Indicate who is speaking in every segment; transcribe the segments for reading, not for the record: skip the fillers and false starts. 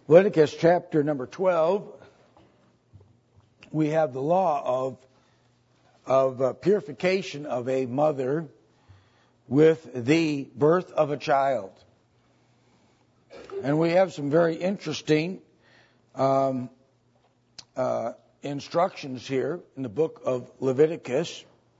Speaker 1: Leviticus chapter number 12, we have the law of purification of a mother with the birth of a child. And we have some very interesting instructions here in the book of Leviticus.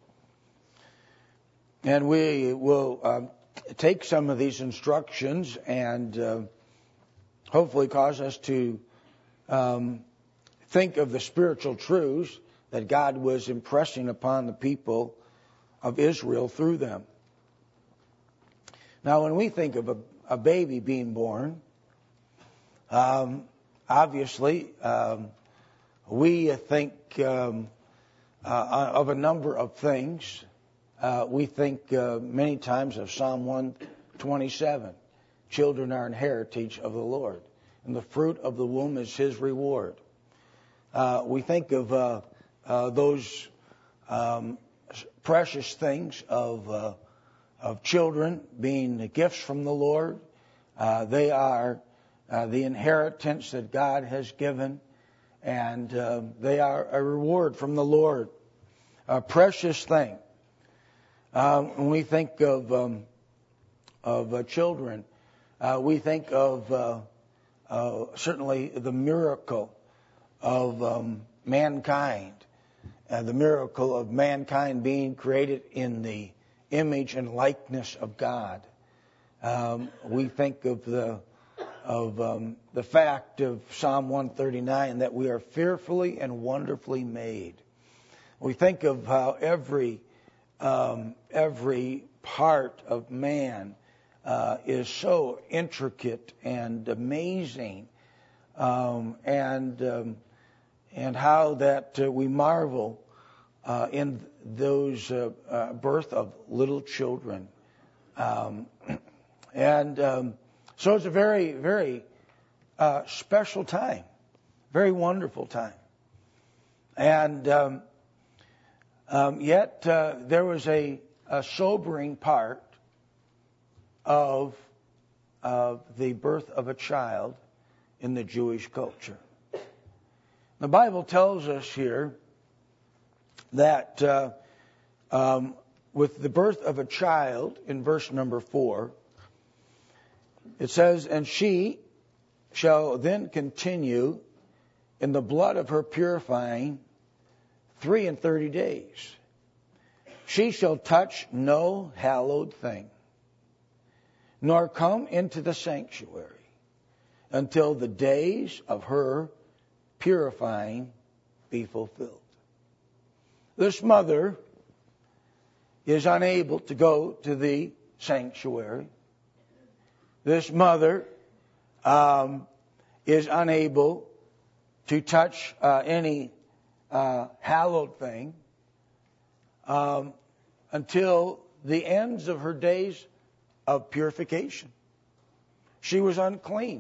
Speaker 1: And we will take some of these instructions and hopefully cause us to think of the spiritual truths that God was impressing upon the people of Israel through them. Now, when we think of a baby being born, obviously we think of a number of things. We think many times of Psalm 127. Children are an heritage of the Lord, and the fruit of the womb is His reward. We think of those precious things of children being gifts from the Lord. They are the inheritance that God has given, and they are a reward from the Lord, a precious thing. When we think of children, we think of certainly the miracle of mankind, the miracle of mankind being created in the image and likeness of God. We think of the fact of Psalm 139 that we are fearfully and wonderfully made. We think of how every part of man is so intricate and amazing, and how that we marvel in those birth of little children, so it's a very, very special time, very wonderful time, and yet there was a sobering part of the birth of a child in the Jewish culture. The Bible tells us here that with the birth of a child, in verse number 4, it says, "And she shall then continue in the blood of her purifying 33 days. She shall touch no hallowed thing, nor come into the sanctuary until the days of her purifying be fulfilled." This mother is unable to go to the sanctuary. This mother is unable to touch any hallowed thing until the ends of her days of purification. She was unclean.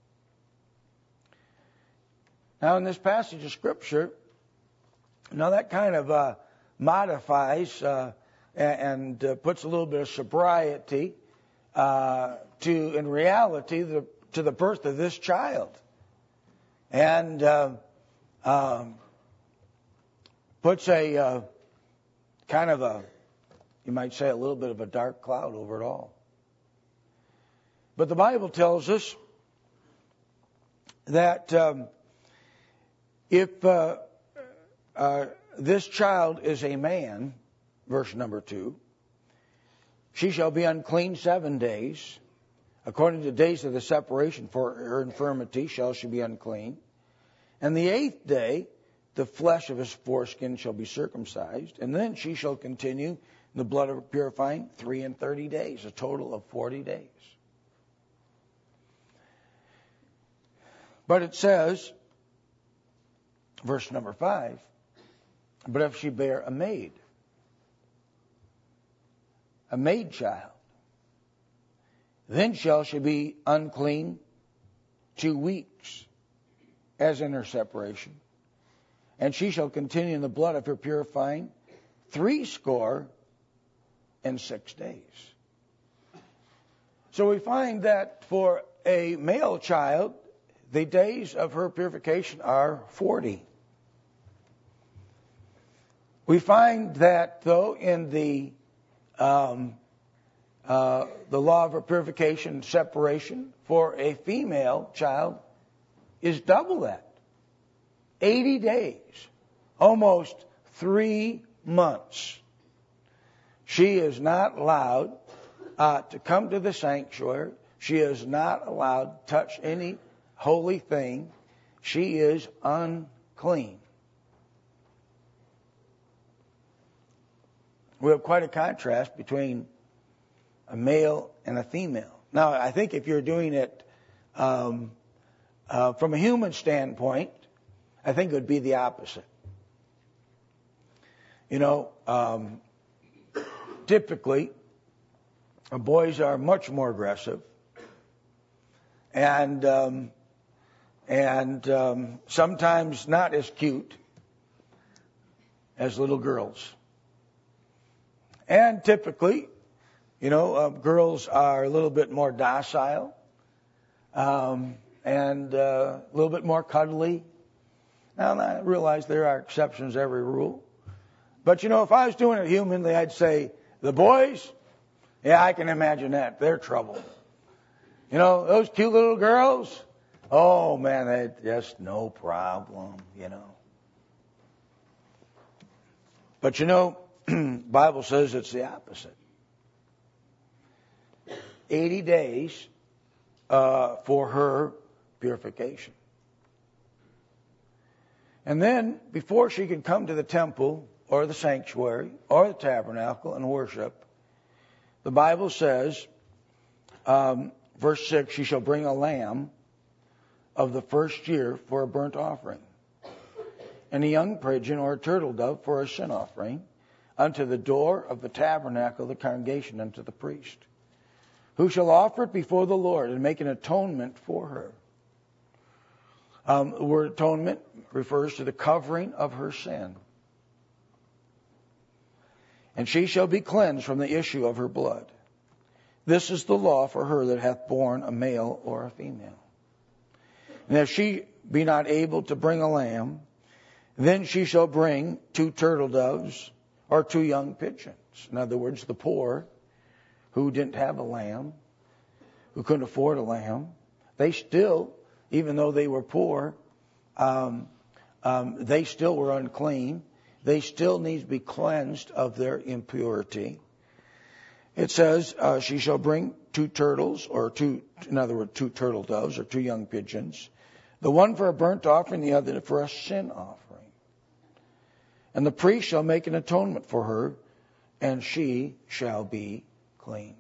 Speaker 1: Now, in this passage of Scripture, that kind of modifies and puts a little bit of sobriety in reality, to the birth of this child, and puts a kind of you might say, a little bit of a dark cloud over it all. But the Bible tells us that if this child is a man, verse number 2, she shall be unclean 7 days. According to the days of the separation for her infirmity shall she be unclean. And the 8th day, the flesh of his foreskin shall be circumcised. And then she shall continue in the blood of purifying 33 days, a total of 40 days. But it says, verse number 5, "But if she bear a maid child, then shall she be unclean 2 weeks, as in her separation. And she shall continue in the blood of her purifying 66 days." So we find that for a male child, the days of her purification are 40. We find that, though, in the law of her purification and separation for a female child is double that. 80 days, almost 3 months. She is not allowed to come to the sanctuary. She is not allowed to touch any holy thing. She is unclean. We have quite a contrast between a male and a female. Now, I think if you're doing it from a human standpoint, I think it would be the opposite. You know, typically, boys are much more aggressive and sometimes not as cute as little girls. And typically, you know, girls are a little bit more docile and a little bit more cuddly. Now, I realize there are exceptions to every rule. But, you know, if I was doing it humanly, I'd say, the boys, yeah, I can imagine that. They're trouble. You know, those cute little girls, oh, man, they just no problem, you know. But, you know, Bible says it's the opposite. 80 days for her purification. And then, before she can come to the temple or the sanctuary or the tabernacle and worship, the Bible says, verse 6, she shall bring a lamb of the first year for a burnt offering, and a young pigeon or a turtle dove for a sin offering, unto the door of the tabernacle of the congregation, unto the priest, who shall offer it before the Lord and make an atonement for her. The word atonement refers to the covering of her sin. And she shall be cleansed from the issue of her blood. This is the law for her that hath borne a male or a female. And if she be not able to bring a lamb, then she shall bring 2 turtle doves or 2 young pigeons. In other words, the poor who didn't have a lamb, who couldn't afford a lamb, they still, even though they were poor, they still were unclean. They still need to be cleansed of their impurity. It says she shall bring 2 turtles, or 2 turtle doves or 2 young pigeons, the one for a burnt offering, the other for a sin offering. And the priest shall make an atonement for her, and she shall be clean.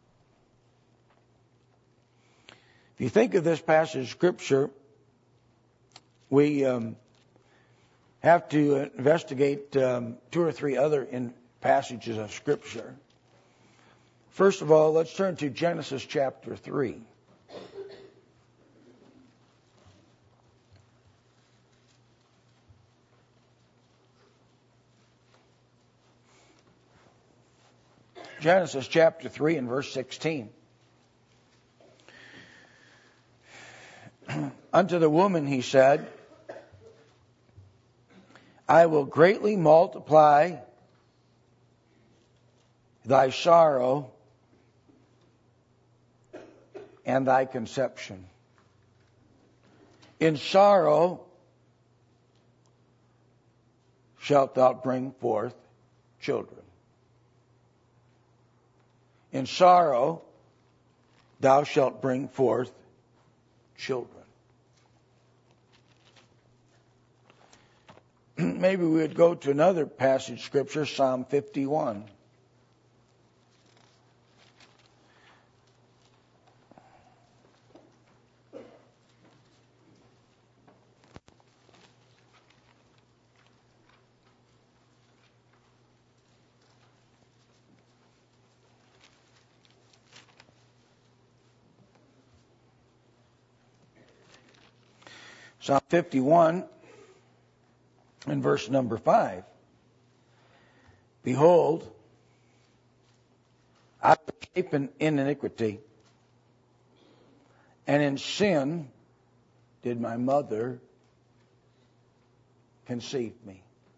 Speaker 1: If you think of this passage of Scripture, we have to investigate 2 or 3 other passages of Scripture. First of all, let's turn to Genesis chapter 3. Genesis chapter 3 and verse 16. Unto the woman he said, I will greatly multiply thy sorrow and thy conception. In sorrow shalt thou bring forth children. In sorrow thou shalt bring forth children. Maybe we would go to another passage of Scripture, Psalm 51. Psalm 51 and verse number 5. Behold, I was shapen in iniquity, and in sin did my mother conceive me.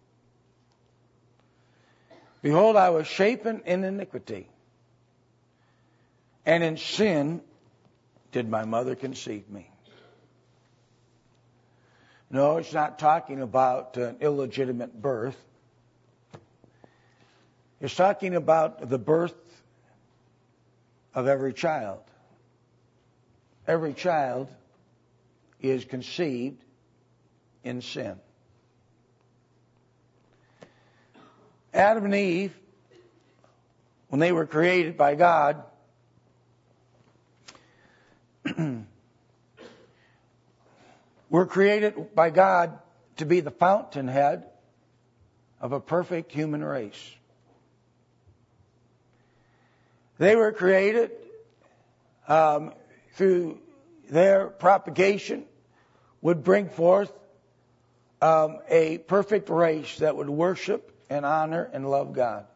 Speaker 1: Behold, I was shapen in iniquity, and in sin did my mother conceive me. No, it's not talking about an illegitimate birth. It's talking about the birth of every child. Every child is conceived in sin. Adam and Eve, when they were created by God, were created by God to be the fountainhead of a perfect human race. They were created through their propagation would bring forth a perfect race that would worship and honor and love God.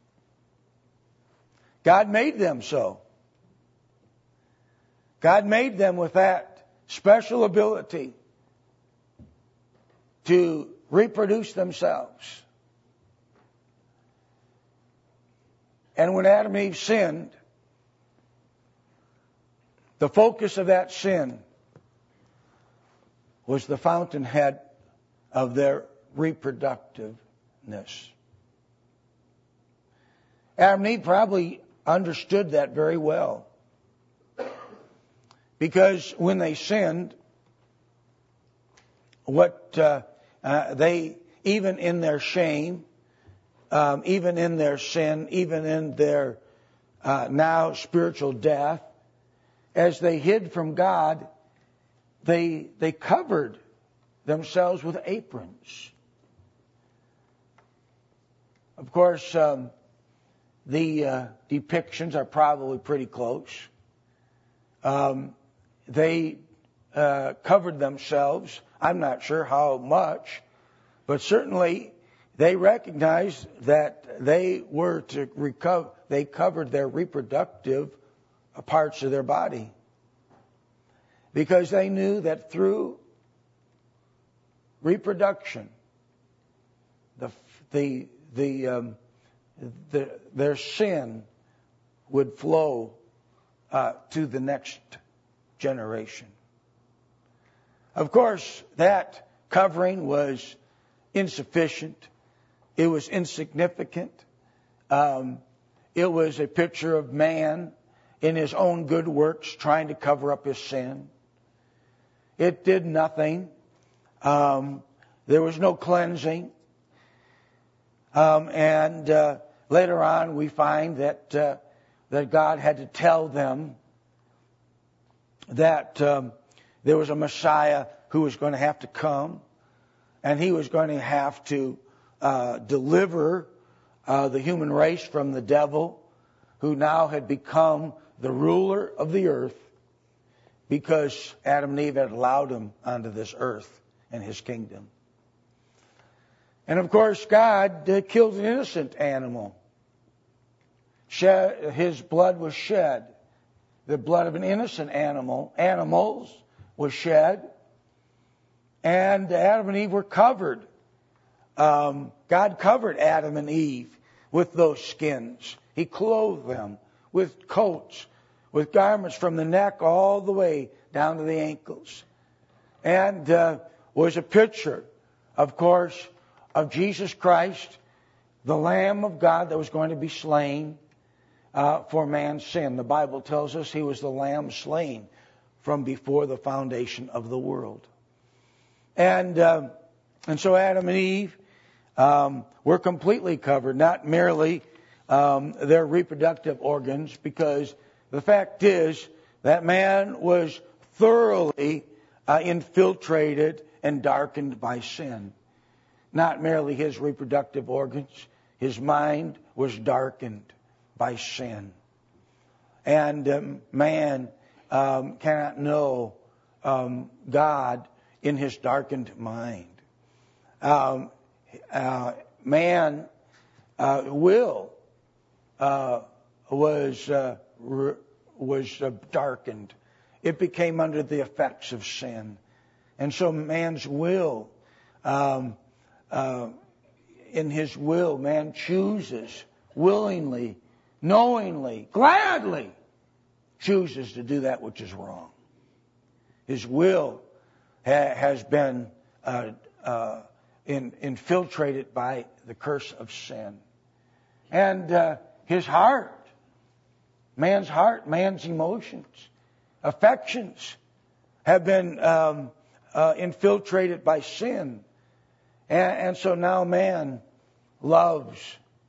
Speaker 1: God made them so. God made them with that special ability to reproduce themselves. And when Adam and Eve sinned, the focus of that sin was the fountainhead of their reproductiveness. Adam and Eve probably understood that very well. Because when they sinned, even in their shame, even in their sin, even in their now spiritual death, as they hid from God, they covered themselves with aprons. Of course, the depictions are probably pretty close. They covered themselves. I'm not sure how much, but certainly they recognized that they were to recover. They covered their reproductive parts of their body because they knew that through reproduction, their sin would flow to the next generation. Of course, that covering was insufficient. It was insignificant. It was a picture of man in his own good works trying to cover up his sin. It did nothing. There was no cleansing. And later on we find that God had to tell them that there was a Messiah who was going to have to come, and he was going to have to deliver the human race from the devil, who now had become the ruler of the earth because Adam and Eve had allowed him onto this earth and his kingdom. And of course, God killed an innocent animal. His blood was shed. The blood of an innocent animals was shed. And Adam and Eve were covered. God covered Adam and Eve with those skins. He clothed them with coats, with garments from the neck all the way down to the ankles. And was a picture, of course, of Jesus Christ, the Lamb of God that was going to be slain for man's sin. The Bible tells us he was the Lamb slain from before the foundation of the world. And so Adam and Eve were completely covered, not merely their reproductive organs, because the fact is that man was thoroughly infiltrated and darkened by sin. Not merely his reproductive organs, his mind was darkened by sin. And man cannot know God in his darkened mind. Man will was darkened. It became under the effects of sin. And so man's will, in his will, man chooses willingly, knowingly, gladly chooses to do that which is wrong. His will has been infiltrated by the curse of sin. And his heart, man's emotions, affections have been infiltrated by sin. And so now man loves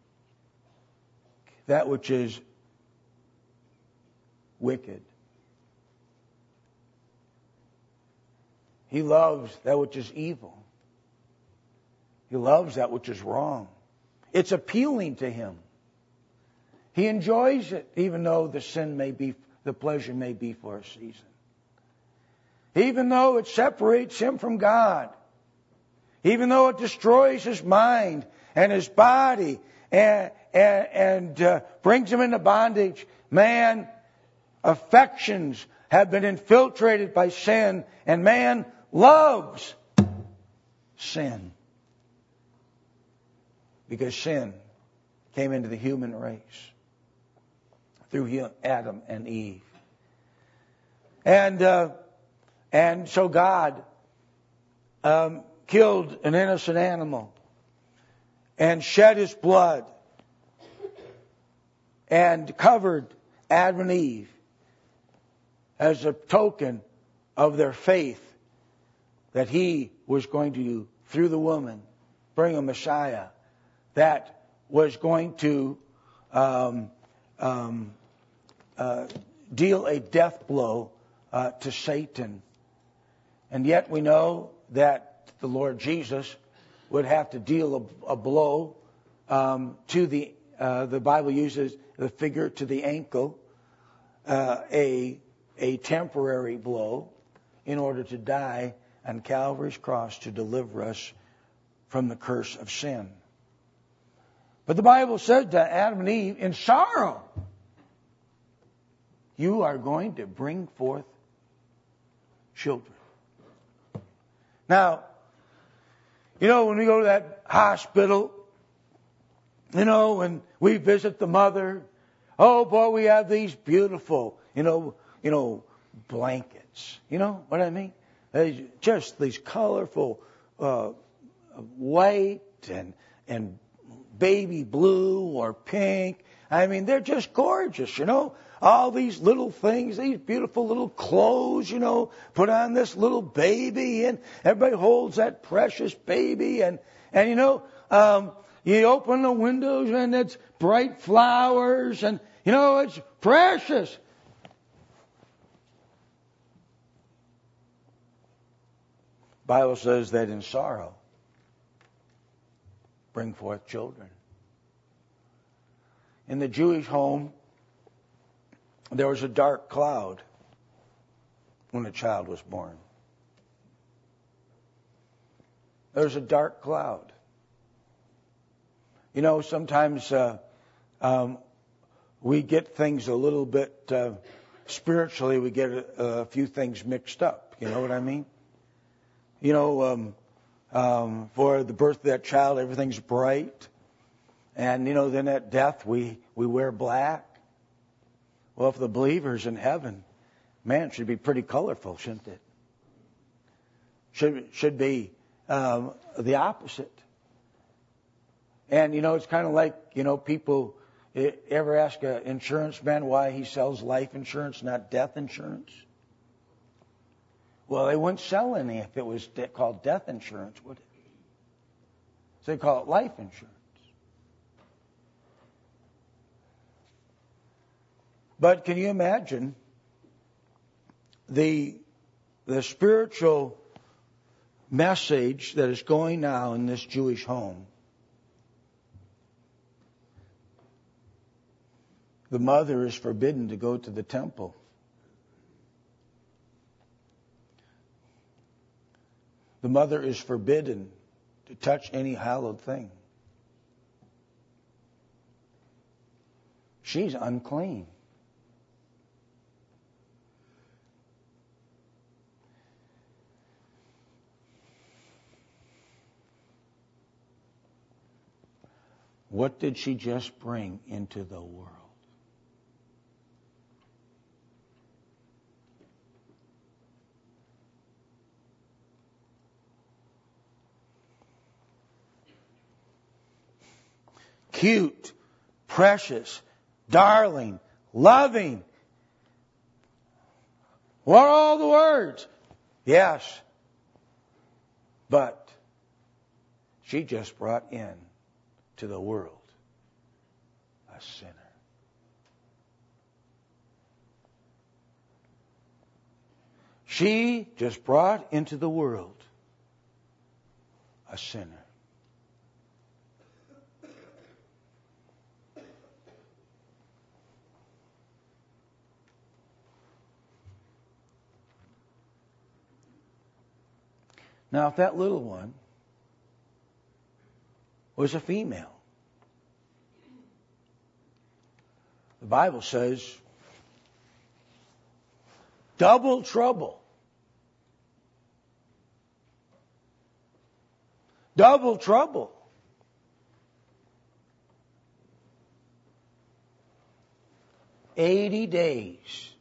Speaker 1: that which is wicked. He loves that which is evil. He loves that which is wrong. It's appealing to him. He enjoys it, even though the pleasure may be for a season. Even though it separates him from God. Even though it destroys his mind and his body and brings him into bondage. Man, affections have been infiltrated by sin, and man loves sin. Because sin came into the human race through Adam and Eve. And so God killed an innocent animal and shed his blood and covered Adam and Eve as a token of their faith that he was going to, through the woman, bring a Messiah that was going to deal a death blow to Satan. And yet we know that the Lord Jesus would have to deal a blow to the Bible uses the figure to the ankle, a temporary blow, in order to die on Calvary's cross to deliver us from the curse of sin. But the Bible said to Adam and Eve, in sorrow, you are going to bring forth children. Now, when we go to that hospital, when we visit the mother, oh boy, we have these beautiful, blankets. You know what I mean? Just these colorful, white and baby blue or pink. I mean, they're just gorgeous, All these little things, these beautiful little clothes, put on this little baby, and everybody holds that precious baby, and you open the windows and it's bright flowers, and it's precious. Bible says that in sorrow, bring forth children. In the Jewish home, there was a dark cloud when a child was born. There was a dark cloud. Sometimes we get things a little bit spiritually, we get a few things mixed up. You know what I mean? For the birth of that child, everything's bright. And, then at death, we wear black. Well, if the believer's in heaven, man, it should be pretty colorful, shouldn't it? Should be the opposite. And, it's kind of like, people ever ask an insurance man why he sells life insurance, not death insurance? Well, they wouldn't sell any if it was called death insurance, would it? So they call it life insurance. But can you imagine the spiritual message that is going now in this Jewish home? The mother is forbidden to go to the temple. The mother is forbidden to touch any hallowed thing. She's unclean. What did she just bring into the world? Cute, precious, darling, loving. What are all the words? Yes. But she just brought in to the world a sinner. She just brought into the world a sinner. Now, if that little one was a female, the Bible says, double trouble. Double trouble. "80 days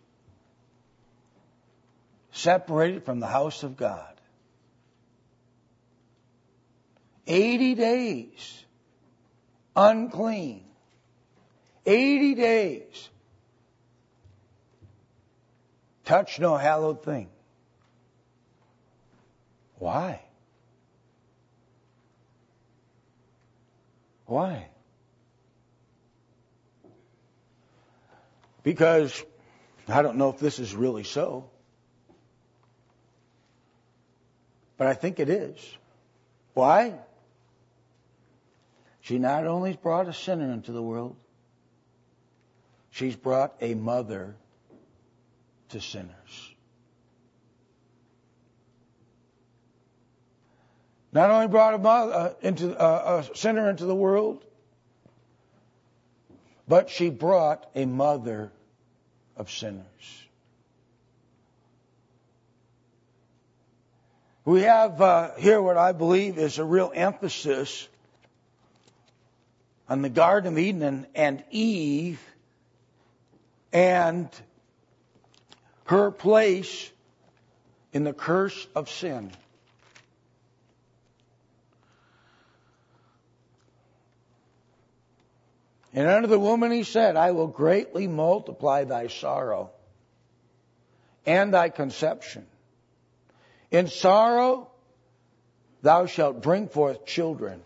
Speaker 1: separated from the house of God. 80 days unclean. 80 days touch no hallowed thing." Why? Why? Because I don't know if this is really so, but I think it is. Why? She not only brought a sinner into the world, she's brought a mother to sinners. Not only brought a sinner into the world, but she brought a mother of sinners. We have here what I believe is a real emphasis on the Garden of Eden and Eve and her place in the curse of sin. And unto the woman he said, "I will greatly multiply thy sorrow and thy conception. In sorrow thou shalt bring forth children.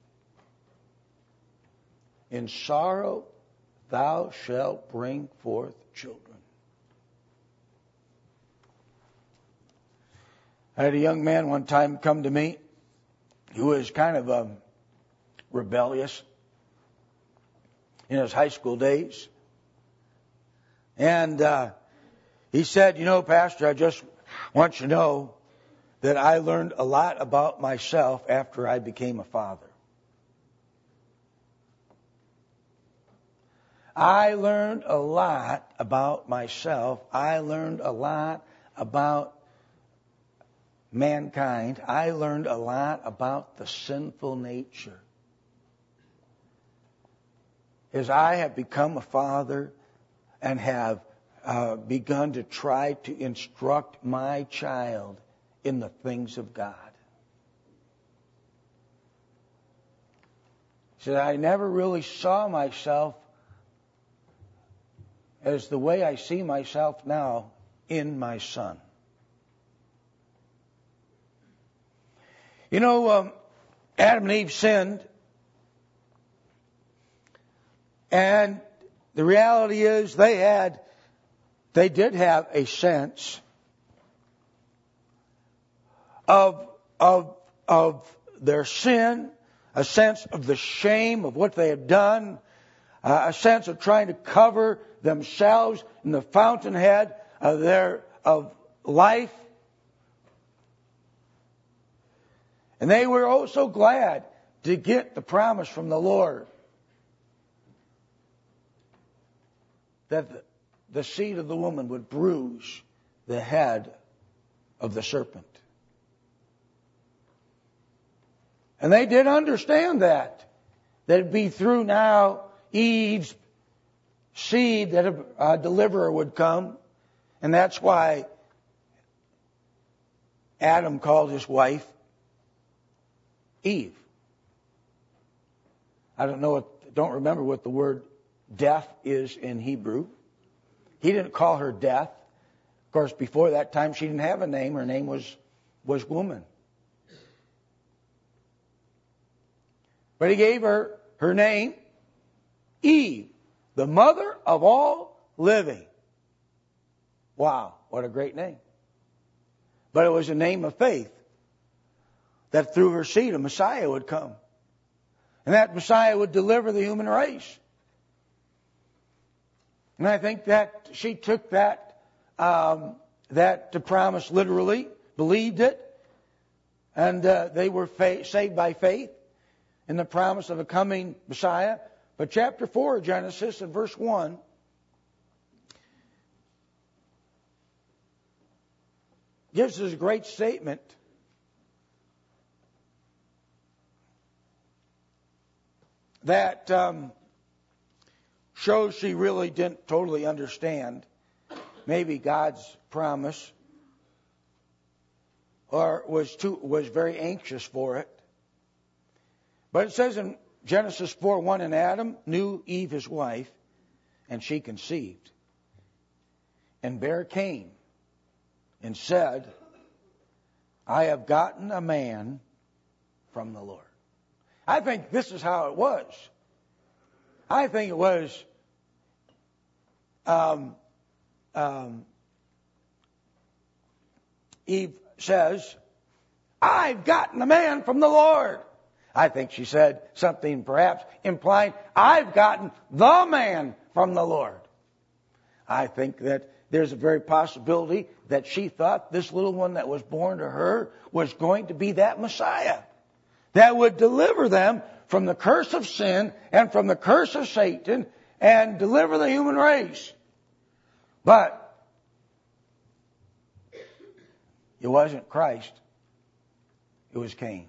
Speaker 1: In sorrow thou shalt bring forth children." I had a young man one time come to me who was kind of rebellious in his high school days. And he said, "Pastor, I just want you to know that I learned a lot about myself after I became a father. I learned a lot about myself. I learned a lot about mankind. I learned a lot about the sinful nature. As I have become a father and have begun to try to instruct my child in the things of God." He said, "I never really saw myself as the way I see myself now in my son." Adam and Eve sinned. And the reality is they did have a sense of their sin, a sense of the shame of what they had done, a sense of trying to cover themselves in the fountainhead of life. And they were oh so glad to get the promise from the Lord that the seed of the woman would bruise the head of the serpent. And they did understand that. that it'd be through now Eve's seed that a deliverer would come. And that's why Adam called his wife Eve. I don't remember what the word death is in Hebrew. He didn't call her death. Of course, before that time, she didn't have a name. Her name was woman. But he gave her name, Eve, the mother of all living. Wow, what a great name. But it was a name of faith, that through her seed a Messiah would come. And that Messiah would deliver the human race. And I think that she took that promise literally, believed it, and they were saved by faith in the promise of a coming Messiah. But chapter 4 of Genesis and verse 1 gives us a great statement that shows she really didn't totally understand maybe God's promise, or was very anxious for it. But it says in Genesis 4:1, and Adam knew Eve his wife, and she conceived, and bare Cain, and said, I have gotten a man from the Lord. I think this is how it was. I think it was Eve says, I've gotten a man from the Lord. I think she said something perhaps implying, I've gotten the man from the Lord. I think that there's a very possibility that she thought this little one that was born to her was going to be that Messiah that would deliver them from the curse of sin and from the curse of Satan and deliver the human race. But it wasn't Christ. It was Cain.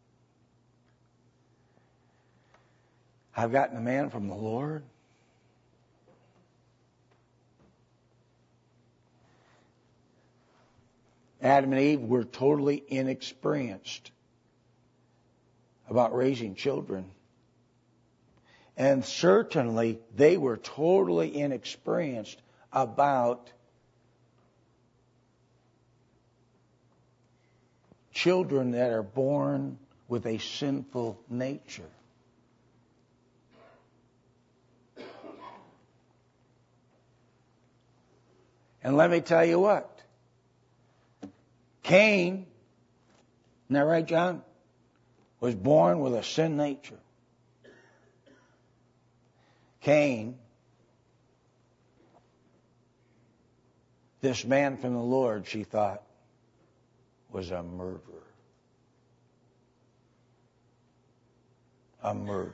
Speaker 1: I've gotten a man from the Lord. Adam and Eve were totally inexperienced about raising children. And certainly they were totally inexperienced about children that are born with a sinful nature. And let me tell you what. Cain, isn't that right, John? Was born with a sin nature. Cain, this man from the Lord, she thought, was a murderer. A murderer.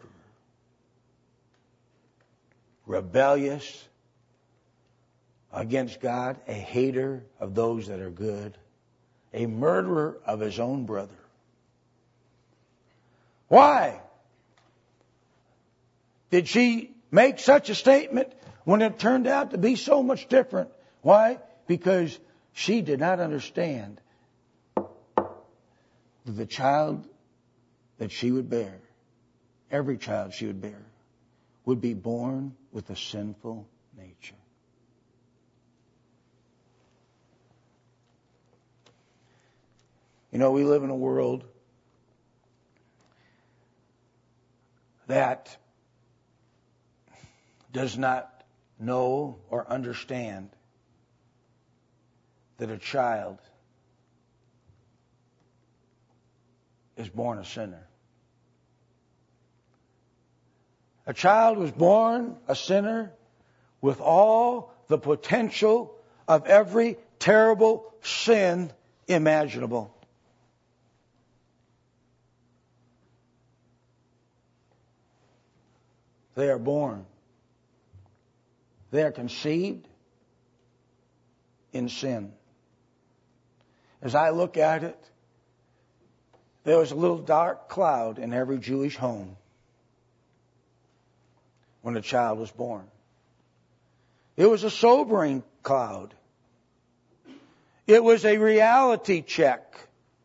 Speaker 1: Rebellious against God, a hater of those that are good, a murderer of his own brother. Why did she make such a statement when it turned out to be so much different? Why? Because she did not understand that the child that she would bear, every child she would bear, would be born with a sinful nature. You know, we live in a world that does not know or understand that a child is born a sinner. A child was born a sinner with all the potential of every terrible sin imaginable. They are born. They are conceived in sin. As I look at it, there was a little dark cloud in every Jewish home. when a child was born. It was a sobering cloud. It was a reality check.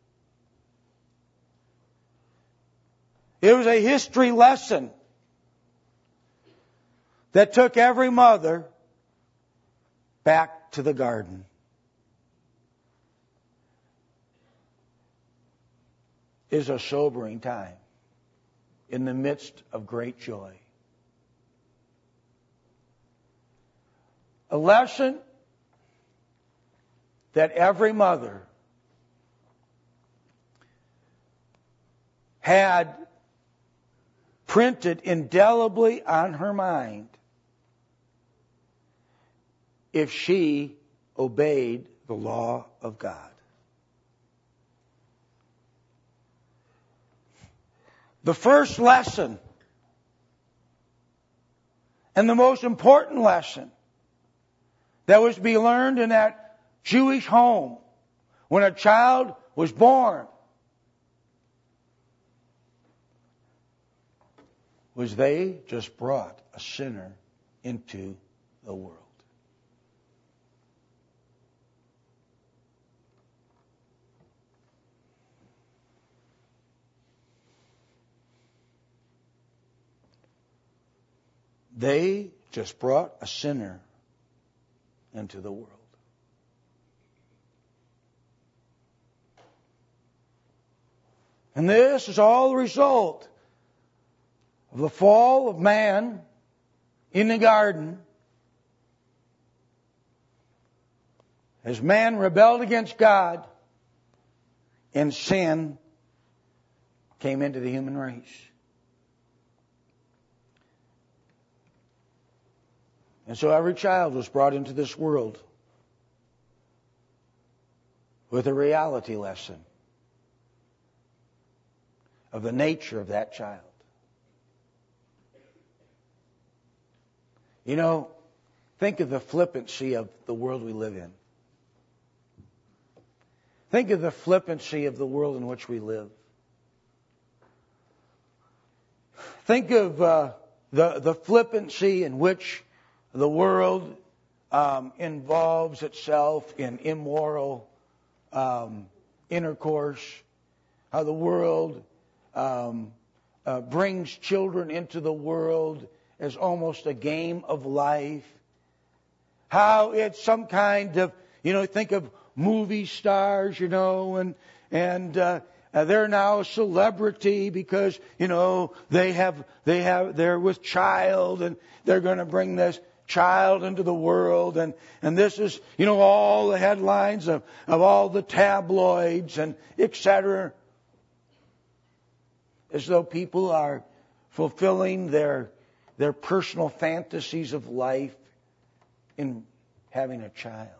Speaker 1: It was a history lesson that took every mother back to the garden. It is a sobering time in the midst of great joy. A lesson that every mother had printed indelibly on her mind if she obeyed the law of God. The first lesson and the most important lesson that was to be learned in that Jewish home when a child was born was they just brought a sinner into the world. They just brought a sinner into the world. And this is all the result of the fall of man in the garden. As man rebelled against God and sin came into the human race. And so every child was brought into this world with a reality lesson of the nature of that child. You know, think of the flippancy of the world we live in. Think of the flippancy of the world in which we live. Think of the flippancy in which the world involves itself in immoral intercourse. How the world brings children into the world as almost a game of life. How it's some kind of, think of movie stars, and they're now a celebrity because, they're with child and they're going to bring this child into the world, and this is, all the headlines of all the tabloids and etc. As though people are fulfilling their personal fantasies of life in having a child.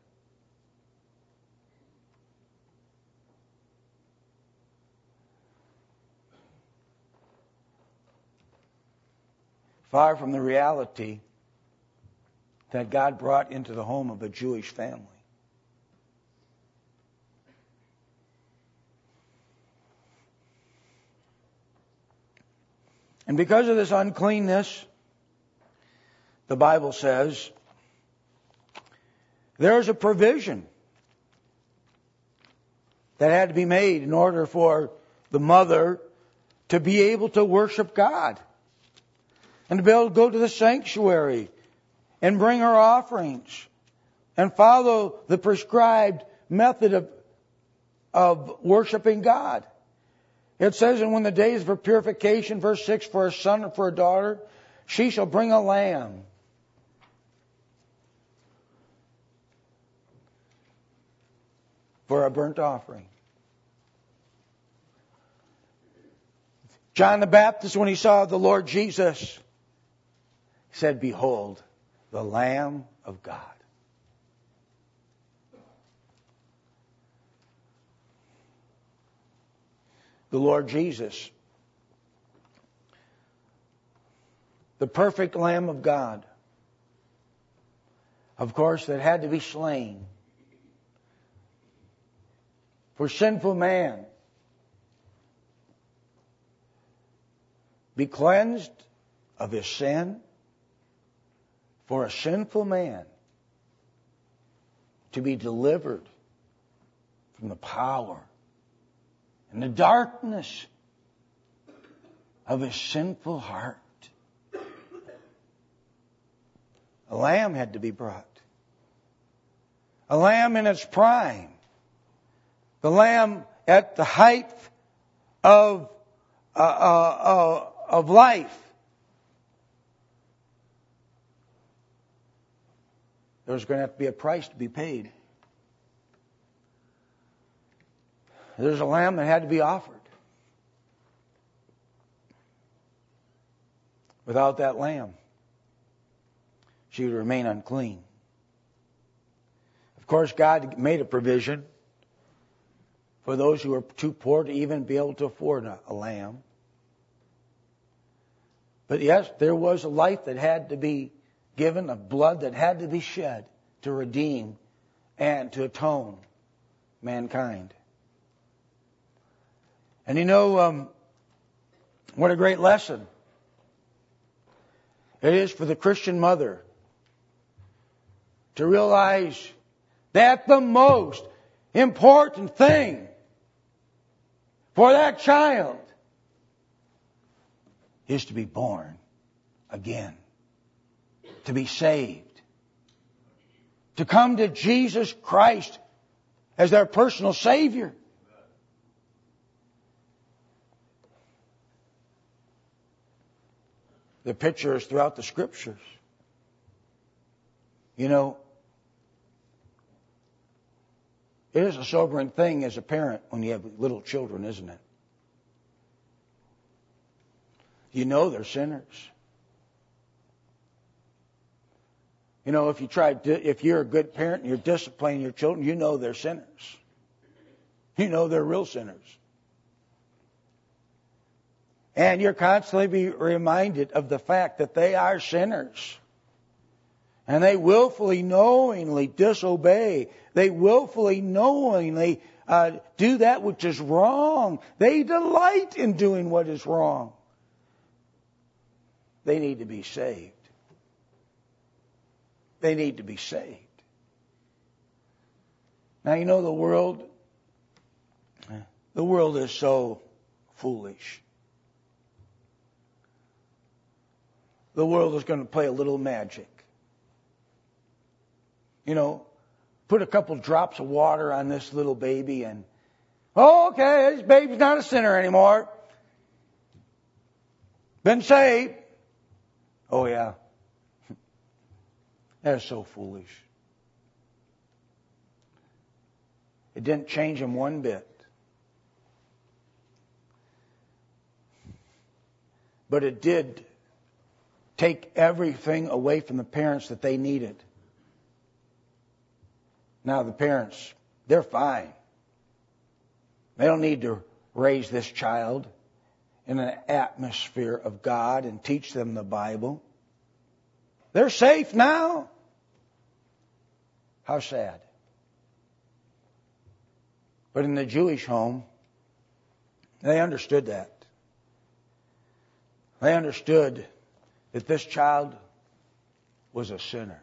Speaker 1: Far from the reality that God brought into the home of a Jewish family. And because of this uncleanness, the Bible says, there's a provision that had to be made in order for the mother to be able to worship God and to be able to go to the sanctuary and bring her offerings and follow the prescribed method of worshiping God. It says, and when the days for purification, verse 6, for a son or for a daughter, she shall bring a lamb. For a burnt offering. John the Baptist, when he saw the Lord Jesus, said, behold, the Lamb of God. The Lord Jesus, the perfect Lamb of God, of course, that had to be slain for sinful man, be cleansed of his sin for a sinful man to be delivered from the power and the darkness of his sinful heart. A lamb had to be brought. A lamb in its prime. The lamb at the height of life. There's going to have to be a price to be paid. There's a lamb that had to be offered. Without that lamb, she would remain unclean. Of course, God made a provision for those who were too poor to even be able to afford a lamb. But yes, there was a life that had to be given, a blood that had to be shed to redeem and to atone mankind. And you know, what a great lesson it is for the Christian mother to realize that the most important thing for that child is to be born again, to be saved, to come to Jesus Christ as their personal Savior. The picture is throughout the Scriptures. You know, it is a sobering thing as a parent when you have little children, isn't it? You know they're sinners. You know, if you're a good parent and you're disciplining your children, you know they're sinners. You know they're real sinners. And you're constantly be reminded of the fact that they are sinners. And they willfully, knowingly disobey. They willfully, knowingly do that which is wrong. They delight in doing what is wrong. They need to be saved. They need to be saved. Now, you know, the world is so foolish. The world is going to play a little magic. You know, put a couple drops of water on this little baby and, oh, okay, this baby's not a sinner anymore. Been saved. Oh, yeah. That is so foolish. It didn't change him one bit. But it did take everything away from the parents that they needed. Now the parents, they're fine. They don't need to raise this child in an atmosphere of God and teach them the Bible. They're safe now. How sad. But in the Jewish home, they understood that. They understood that this child was a sinner.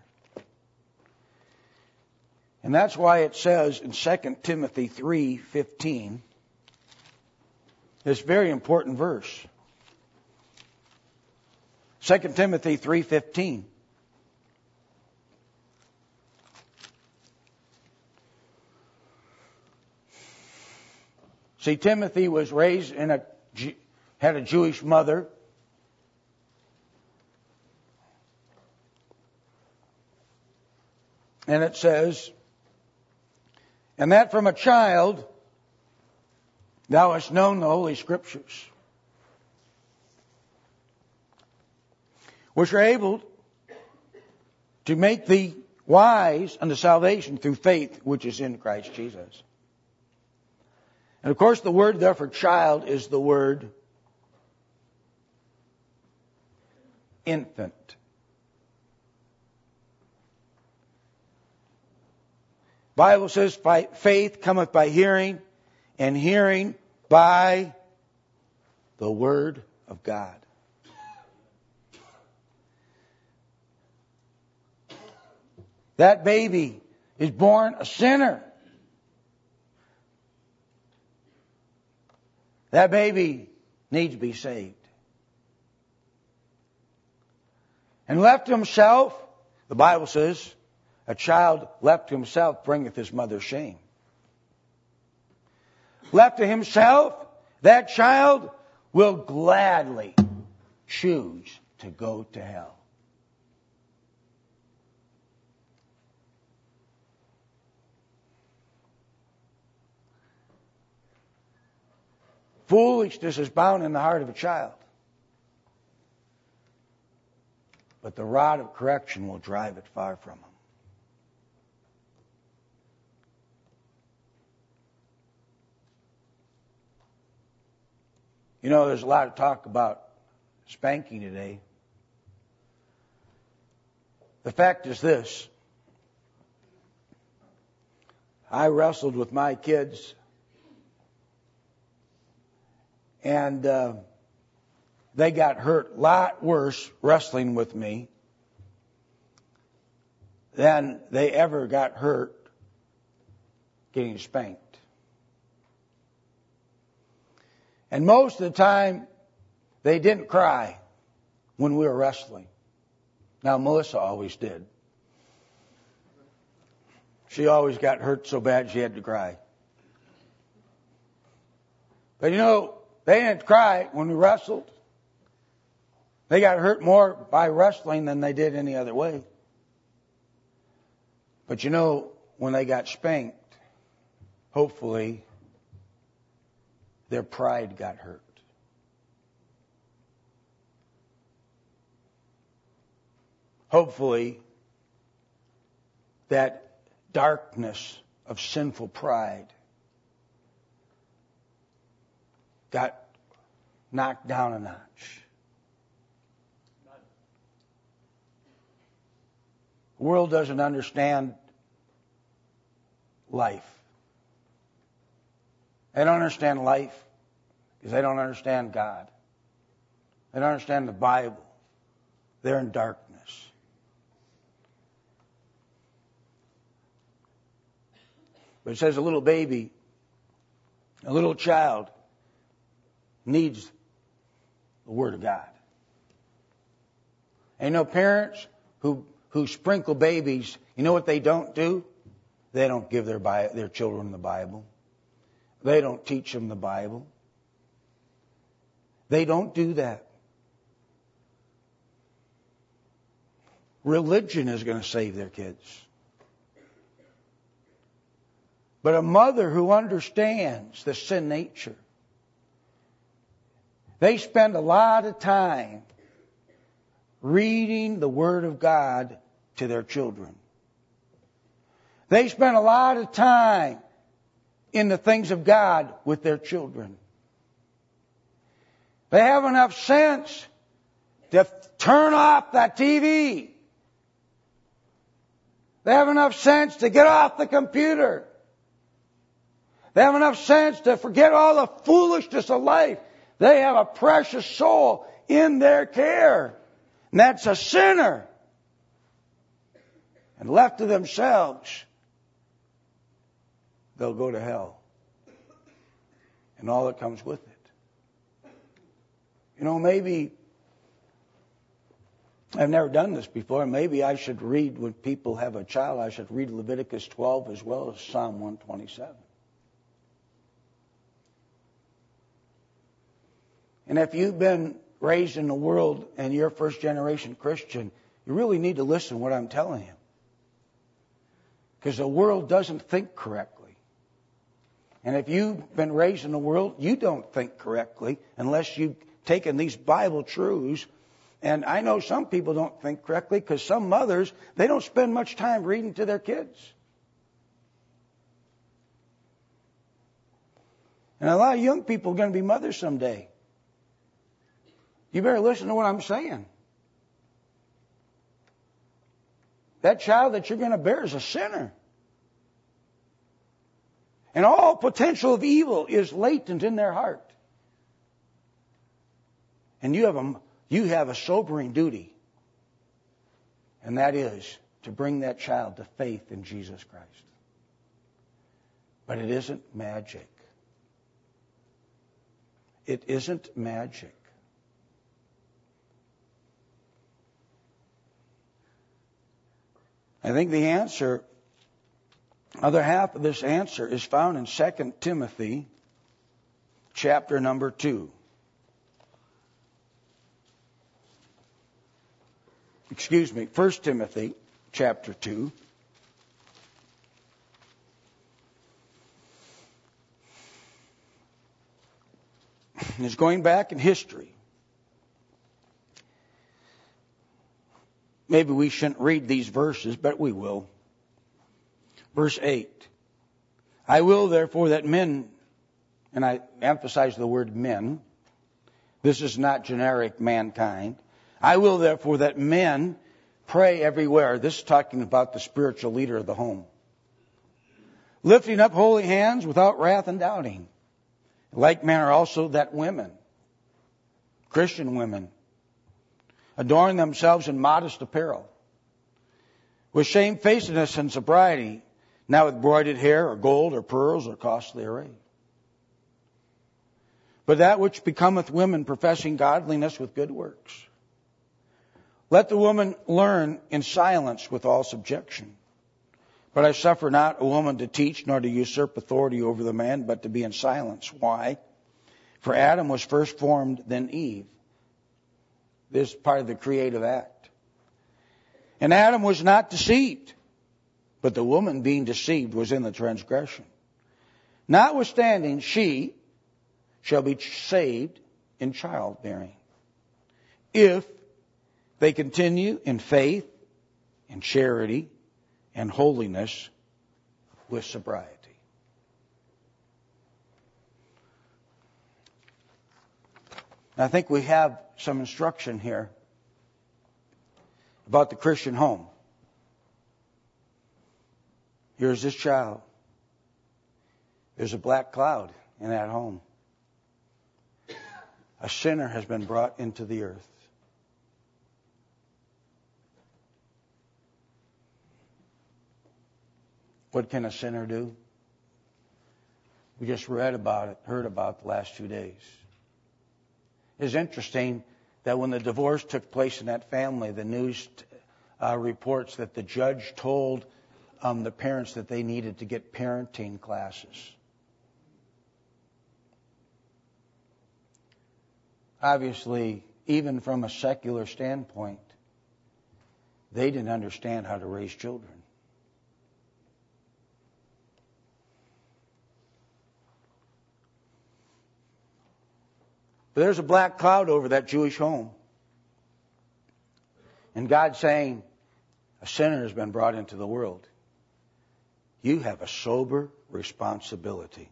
Speaker 1: And that's why it says in 2 Timothy 3:15, this very important verse. 2 Timothy 3:15. See, Timothy was raised had a Jewish mother. And it says, and that from a child thou hast known the Holy Scriptures, which are able to make thee wise unto salvation through faith which is in Christ Jesus. And of course the word there for child is the word infant. Bible says faith cometh by hearing, and hearing by the Word of God. That baby is born a sinner. That baby needs to be saved. And left to himself, the Bible says, a child left to himself bringeth his mother shame. Left to himself, that child will gladly choose to go to hell. Foolishness is bound in the heart of a child, but the rod of correction will drive it far from him. You know, there's a lot of talk about spanking today. The fact is this. I wrestled with my kids, and they got hurt a lot worse wrestling with me than they ever got hurt getting spanked. And most of the time, they didn't cry when we were wrestling. Now, Melissa always did. She always got hurt so bad she had to cry. But you know, they didn't cry when we wrestled. They got hurt more by wrestling than they did any other way. But you know, when they got spanked, hopefully, their pride got hurt. Hopefully, that darkness of sinful pride got knocked down a notch. The world doesn't understand life. They don't understand life because they don't understand God. They don't understand the Bible. They're in darkness. But it says a little baby, a little child needs the Word of God. And you know, parents who sprinkle babies, you know what they don't do? They don't give their children the Bible. They don't teach them the Bible. They don't do that. Religion is going to save their kids. But a mother who understands the sin nature, they spend a lot of time reading the Word of God to their children. They spend a lot of time in the things of God with their children. They have enough sense to turn off that TV. They have enough sense to get off the computer. They have enough sense to forget all the foolishness of life. They have a precious soul in their care. And that's a sinner. And left to themselves, they'll go to hell. And all that comes with it. You know, maybe I've never done this before. Maybe I should read, when people have a child, I should read Leviticus 12 as well as Psalm 127. And if you've been raised in the world and you're a first generation Christian, you really need to listen to what I'm telling you. Because the world doesn't think correctly. And if you've been raised in the world, you don't think correctly unless you've taken these Bible truths. And I know some people don't think correctly because some mothers, they don't spend much time reading to their kids. And a lot of young people are going to be mothers someday. You better listen to what I'm saying. That child that you're going to bear is a sinner. And all potential of evil is latent in their heart. And you have a sobering duty. And that is to bring that child to faith in Jesus Christ. But it isn't magic. It isn't magic. I think the answer, other half of this answer, is found in 2 Timothy chapter number 2. Excuse me, 1 Timothy chapter 2. It's going back in history. Maybe we shouldn't read these verses, but we will. Verse 8. I will therefore that men, and I emphasize the word men, this is not generic mankind. I will therefore that men pray everywhere. This is talking about the spiritual leader of the home. Lifting up holy hands without wrath and doubting. In like manner also that women, Christian women, adorn themselves in modest apparel, with shamefacedness and sobriety, not with broided hair or gold or pearls or costly array. But that which becometh women professing godliness with good works. Let the woman learn in silence with all subjection. But I suffer not a woman to teach, nor to usurp authority over the man, but to be in silence. Why? For Adam was first formed, then Eve. This is part of the creative act. And Adam was not deceived, but the woman being deceived was in the transgression. Notwithstanding, she shall be saved in childbearing, if they continue in faith, in charity, and holiness with sobriety. I think we have some instruction here about the Christian home. Here's this child. There's a black cloud in that home. A sinner has been brought into the earth. What can a sinner do? We just read about it, heard about the last 2 days. It's interesting that when the divorce took place in that family, the news reports that the judge told the parents that they needed to get parenting classes. Obviously, even from a secular standpoint, they didn't understand how to raise children. But there's a black cloud over that Jewish home. And God's saying, a sinner has been brought into the world. You have a sober responsibility.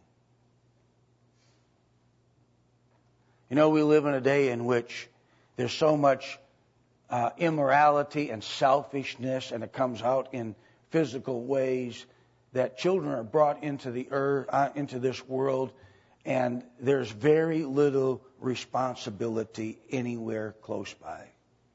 Speaker 1: You know, we live in a day in which there's so much immorality and selfishness, and it comes out in physical ways, that children are brought into the earth, into this world, and there's very little responsibility anywhere close by.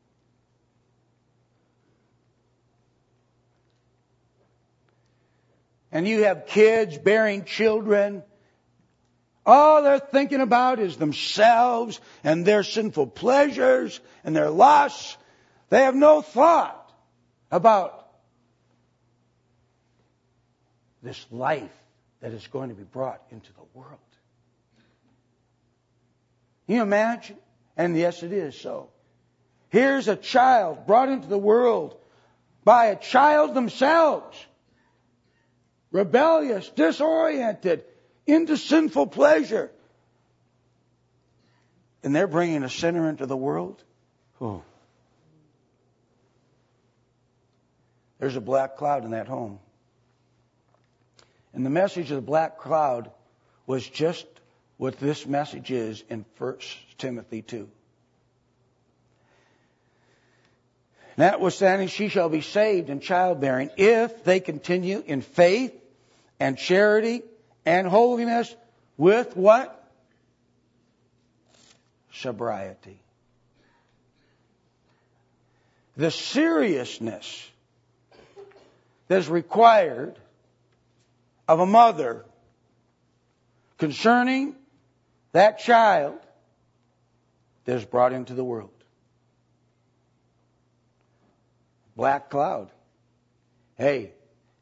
Speaker 1: And you have kids bearing children. All they're thinking about is themselves and their sinful pleasures and their lusts. They have no thought about this life that is going to be brought into the world. Can you imagine? And yes, it is so. Here's a child brought into the world by a child themselves. Rebellious, disoriented, into sinful pleasure. And they're bringing a sinner into the world? Oh. There's a black cloud in that home. And the message of the black cloud was just what this message is in 1 Timothy 2. Notwithstanding, she shall be saved in childbearing if they continue in faith and charity and holiness with what? Sobriety. The seriousness that is required of a mother concerning that child that is brought into the world. Black cloud. Hey,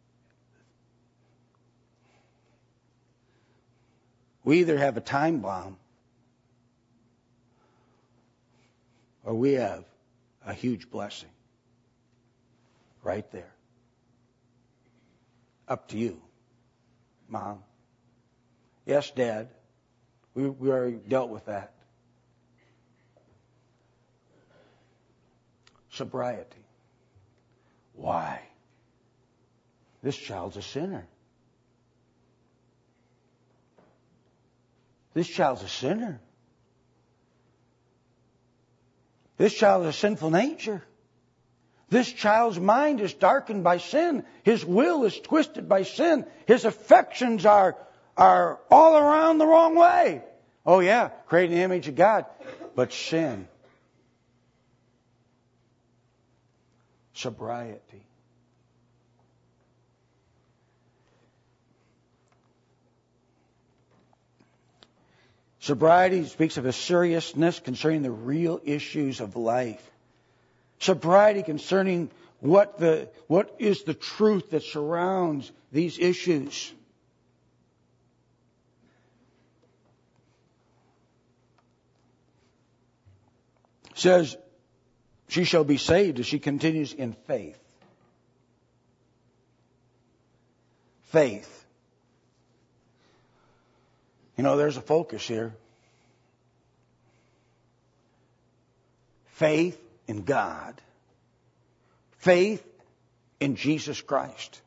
Speaker 1: we either have a time bomb or we have a huge blessing right there. Up to you, Mom. Yes, Dad. We already dealt with that. Sobriety. Why? This child's a sinner. This child's a sinner. This child has a sinful nature. This child's mind is darkened by sin. His will is twisted by sin. His affections are all around the wrong way. Oh yeah, creating the image of God, but sin. Sobriety. Sobriety speaks of a seriousness concerning the real issues of life. Sobriety concerning what is the truth that surrounds these issues. It says, she shall be saved as she continues in faith. Faith. You know, there's a focus here. Faith in God. Faith in Jesus Christ.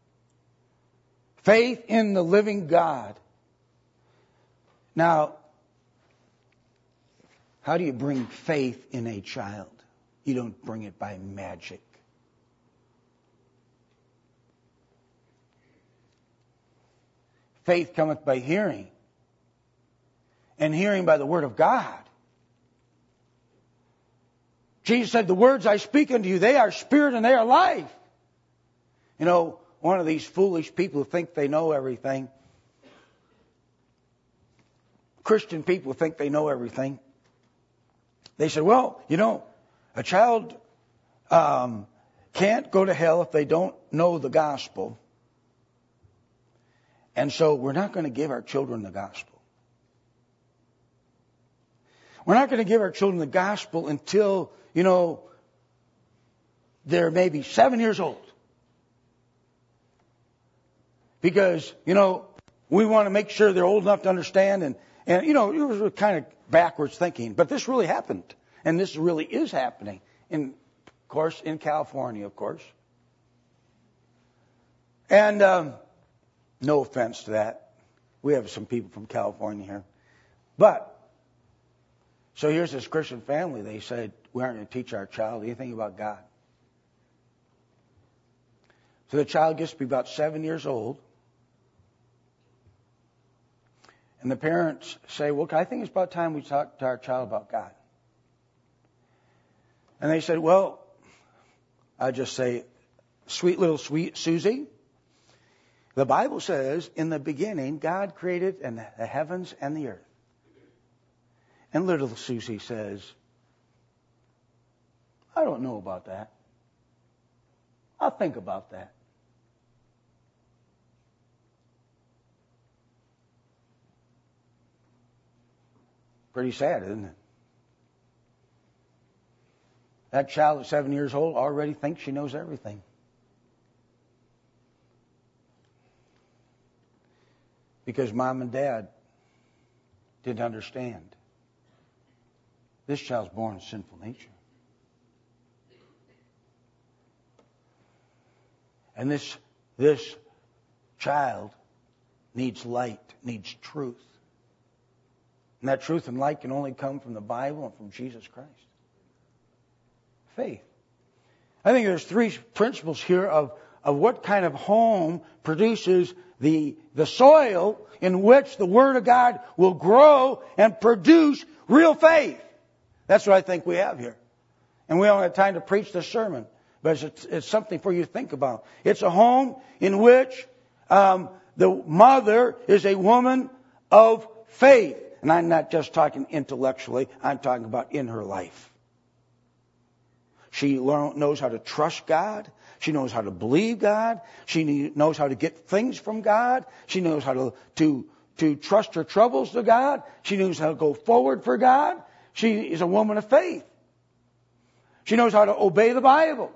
Speaker 1: Faith in the living God. Now, how do you bring faith in a child? You don't bring it by magic. Faith cometh by hearing, and hearing by the word of God. Jesus said, the words I speak unto you, they are spirit and they are life. You know, one of these foolish people who think they know everything, Christian people who think they know everything, they said, well, you know, a child can't go to hell if they don't know the gospel. And so we're not going to give our children the gospel. We're not going to give our children the gospel until, you know, they're maybe 7 years old. Because, you know, we want to make sure they're old enough to understand. And you know, it was kind of backwards thinking. But this really happened. And this really is happening. In California, of course. And no offense to that. We have some people from California here. But, so here's this Christian family. They said, we aren't going to teach our child anything about God. So the child gets to be about 7 years old. And the parents say, well, I think it's about time we talk to our child about God. And they said, well, I just say, sweet Susie, the Bible says, in the beginning, God created the heavens and the earth. And little Susie says, I don't know about that. I'll think about that. Pretty sad, isn't it? That child at 7 years old already thinks she knows everything. Because mom and dad didn't understand. This child's born in sinful nature. And this child needs light, needs truth. And that truth and light can only come from the Bible and from Jesus Christ. Faith. I think there's three principles here of what kind of home produces the soil in which the Word of God will grow and produce real faith. That's what I think we have here. And we don't have time to preach this sermon. but it's something for you to think about. It's a home in which the mother is a woman of faith. And I'm not just talking intellectually, I'm talking about in her life. She knows how to trust God. She knows how to believe God. She knows how to get things from God. She knows how to trust her troubles to God. She knows how to go forward for God. She is a woman of faith. She knows how to obey the Bible.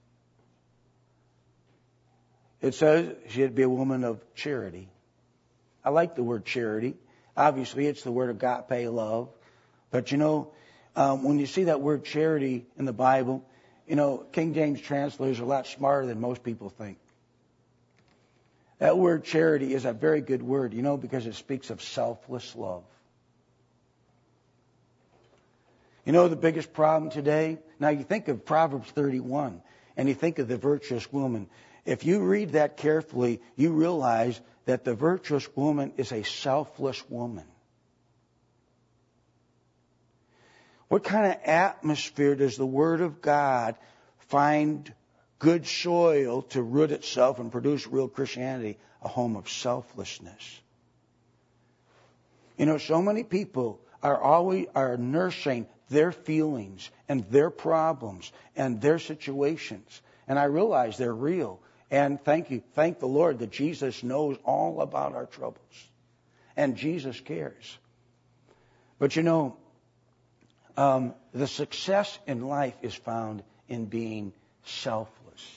Speaker 1: It says she'd be a woman of charity. I like the word charity. Obviously, it's the word agape love. But when you see that word charity in the Bible, King James translators are a lot smarter than most people think. That word charity is a very good word, because it speaks of selfless love. The biggest problem today? Now you think of Proverbs 31 and you think of the virtuous woman. If you read that carefully, you realize that the virtuous woman is a selfless woman. What kind of atmosphere does the Word of God find good soil to root itself and produce real Christianity? A home of selflessness. So many people are nursing their feelings and their problems and their situations. And I realize they're real. And thank the Lord that Jesus knows all about our troubles. And Jesus cares. But the success in life is found in being selfless.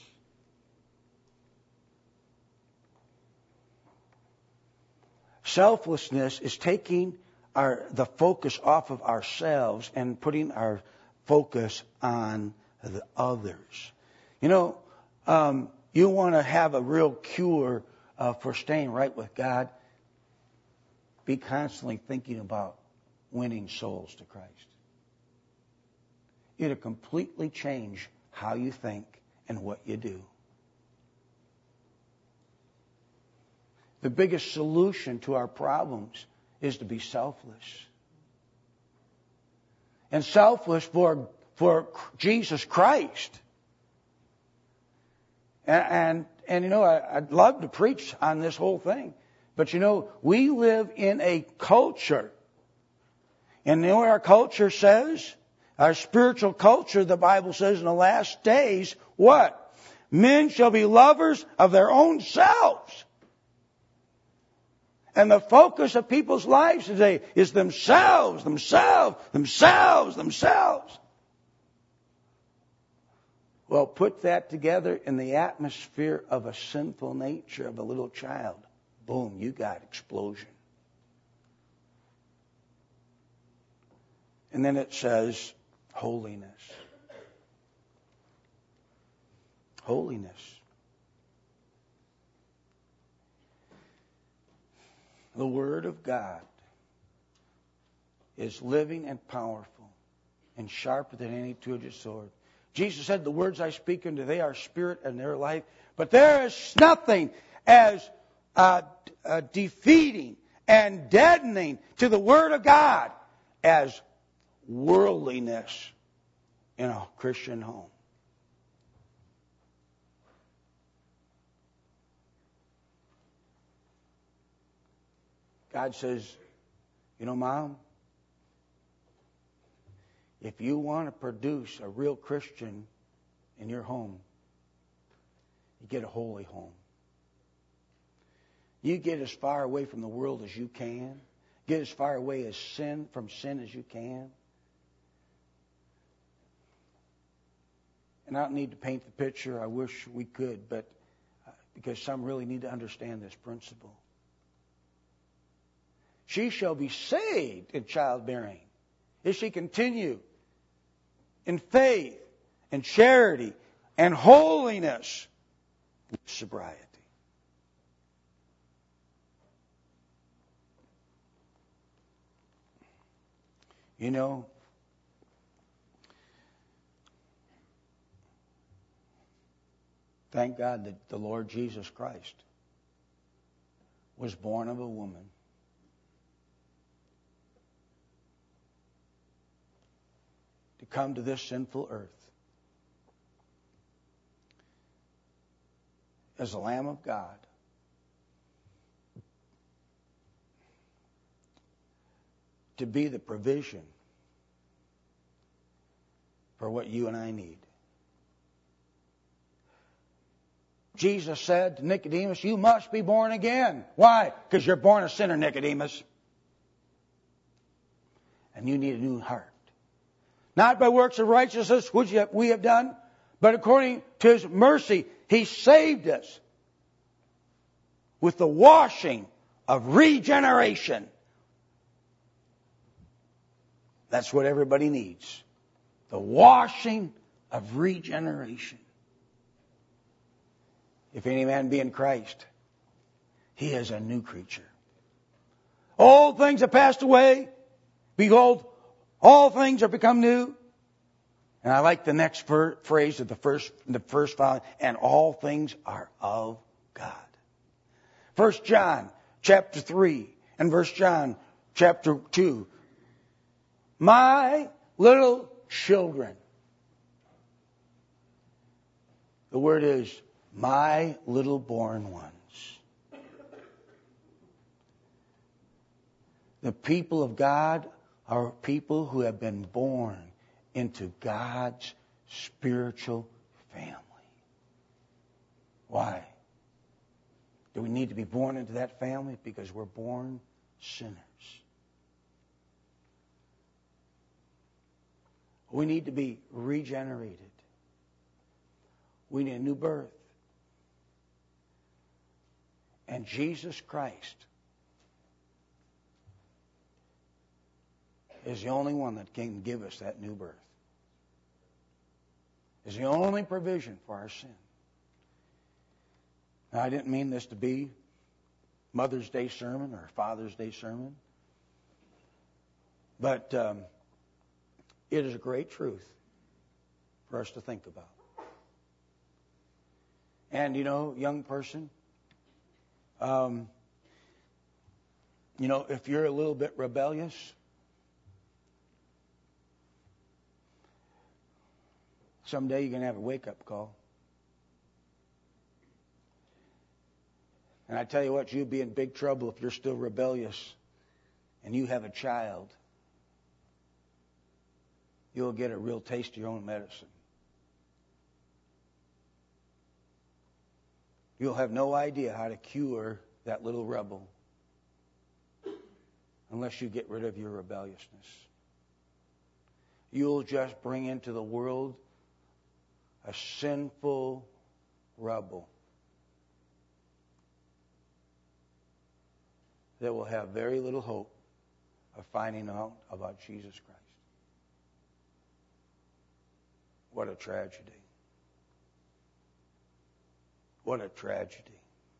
Speaker 1: Selflessness is taking the focus off of ourselves and putting our focus on the others. You want to have a real cure for staying right with God? Be constantly thinking about winning souls to Christ. It'll completely change how you think and what you do. The biggest solution to our problems is to be selfless. And selfless for Jesus Christ. And I'd love to preach on this whole thing. But we live in a culture. And what our culture says? Our spiritual culture, the Bible says in the last days, what? Men shall be lovers of their own selves. And the focus of people's lives today is themselves. Well, put that together in the atmosphere of a sinful nature of a little child. Boom, you got explosion. And then it says holiness. Holiness. The Word of God is living and powerful and sharper than any two-edged sword. Jesus said, the words I speak unto they are spirit and their life. But there is nothing as defeating and deadening to the Word of God as worldliness in a Christian home. God says, Mom, if you want to produce a real Christian in your home, you get a holy home. You get as far away from the world as you can. Get as far away from sin as you can. And I don't need to paint the picture. I wish we could, but because some really need to understand this principle. She shall be saved in childbearing if she continue in faith and charity and holiness with sobriety. Thank God that the Lord Jesus Christ was born of a woman. To come to this sinful earth as the Lamb of God to be the provision for what you and I need. Jesus said to Nicodemus, you must be born again. Why? Because you're born a sinner, Nicodemus. And you need a new heart. Not by works of righteousness, which we have done, but according to His mercy, He saved us with the washing of regeneration. That's what everybody needs. The washing of regeneration. If any man be in Christ, he is a new creature. Old things have passed away. Behold, all things are become new. And I like the next phrase of the first volume. And all things are of God. 1 John chapter 3 and 1 John chapter 2. My little children. The word is my little born ones. The people of God are people who have been born into God's spiritual family. Why? Do we need to be born into that family? Because we're born sinners. We need to be regenerated. We need a new birth. And Jesus Christ is the only one that can give us that new birth. Is the only provision for our sin. Now, I didn't mean this to be Mother's Day sermon or Father's Day sermon, but it is a great truth for us to think about. And, young person, if you're a little bit rebellious, someday you're going to have a wake-up call. And I tell you what, you'll be in big trouble if you're still rebellious and you have a child. You'll get a real taste of your own medicine. You'll have no idea how to cure that little rebel unless you get rid of your rebelliousness. You'll just bring into the world a sinful rebel that will have very little hope of finding out about Jesus Christ. What a tragedy. What a tragedy.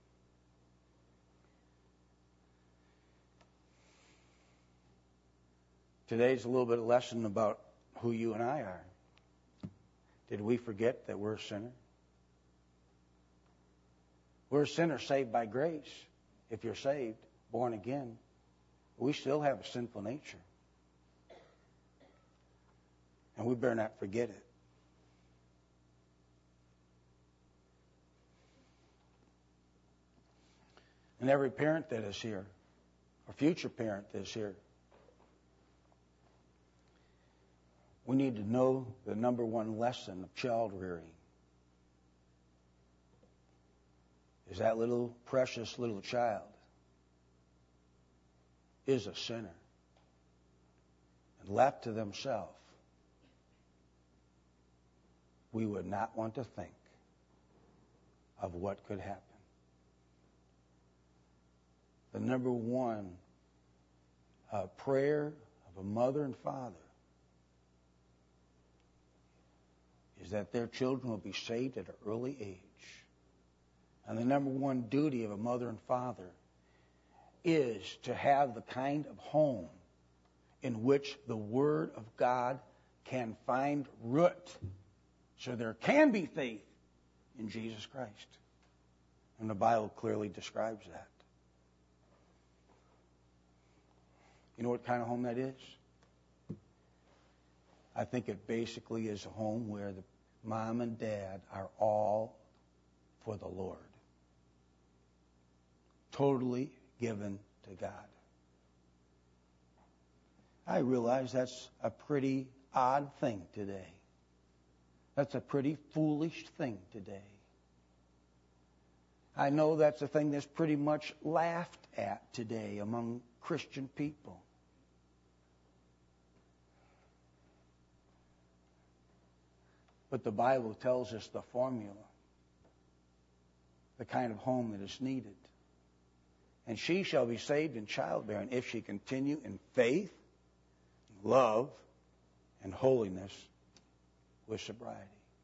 Speaker 1: Today's a little bit of lesson about who you and I are. Did we forget that we're a sinner? We're a sinner saved by grace. If you're saved, born again, we still have a sinful nature. And we better not forget it. And every parent that is here, or future parent that is here, we need to know the number one lesson of child rearing is that little precious little child is a sinner. And left to themselves, we would not want to think of what could happen. The number one prayer of a mother and father is that their children will be saved at an early age. And the number one duty of a mother and father is to have the kind of home in which the Word of God can find root, so there can be faith in Jesus Christ. And the Bible clearly describes that. You know what kind of home that is? I think it basically is a home where the mom and dad are all for the Lord. totally given to God. I realize that's a pretty odd thing today. That's a pretty foolish thing today. I know that's a thing that's pretty much laughed at today among Christian people. But the Bible tells us the formula, the kind of home that is needed. And she shall be saved in childbearing if she continue in faith, love, and holiness with sobriety.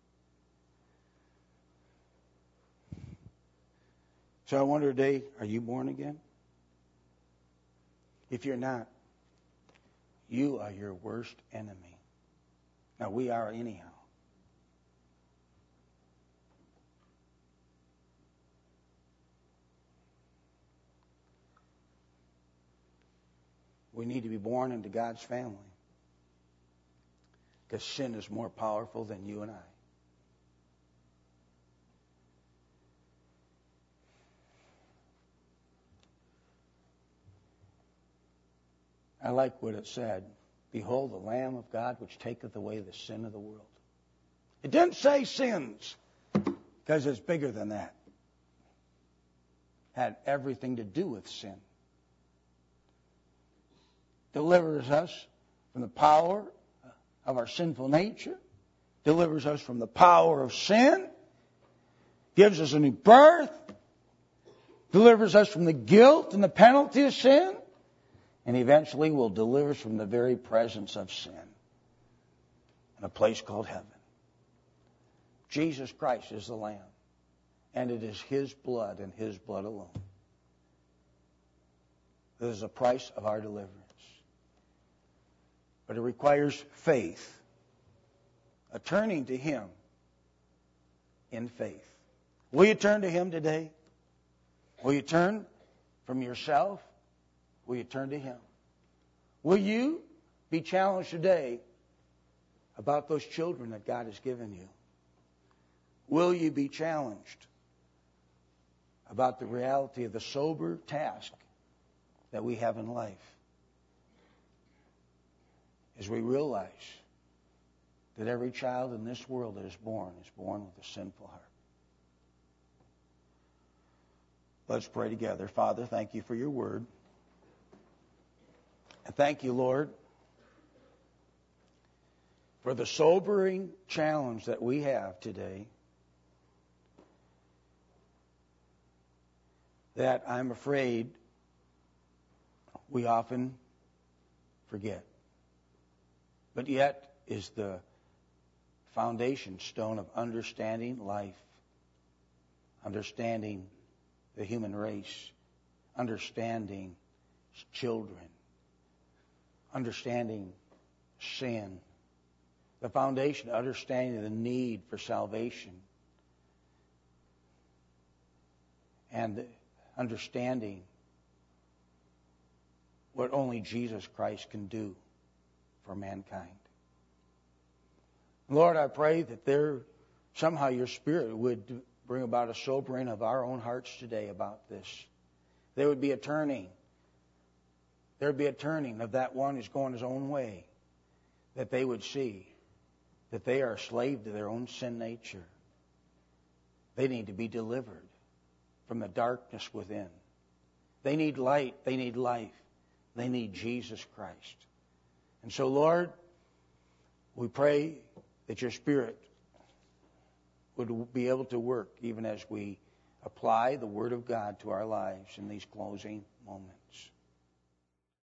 Speaker 1: So I wonder today, are you born again? If you're not, you are your worst enemy. Now, we are anyhow. We need to be born into God's family, because sin is more powerful than you and I. I like what it said. Behold, the Lamb of God which taketh away the sin of the world. It didn't say sins, because it's bigger than that. It had everything to do with sin. Delivers us from the power of our sinful nature. Delivers us from the power of sin. Gives us a new birth. Delivers us from the guilt and the penalty of sin. And eventually will deliver us from the very presence of sin in a place called heaven. Jesus Christ is the Lamb. And it is His blood and His blood alone that is the price of our deliverance. But it requires faith, a turning to Him in faith. Will you turn to Him today? Will you turn from yourself? Will you turn to Him? Will you be challenged today about those children that God has given you? Will you be challenged about the reality of the sober task that we have in life? As we realize that every child in this world that is born with a sinful heart. Let's pray together. Father, thank You for Your word. And thank You, Lord, for the sobering challenge that we have today, that I'm afraid we often forget. But yet is the foundation stone of understanding life, understanding the human race, understanding children, understanding sin, the foundation of understanding the need for salvation, and understanding what only Jesus Christ can do for mankind. Lord, I pray that somehow Your Spirit would bring about a sobering of our own hearts today about this. There would be a turning. There would be a turning of that one who's going his own way, that they would see that they are a slave to their own sin nature. They need to be delivered from the darkness within. They need light. They need life. They need Jesus Christ. And so, Lord, we pray that Your Spirit would be able to work even as we apply the Word of God to our lives in these closing moments.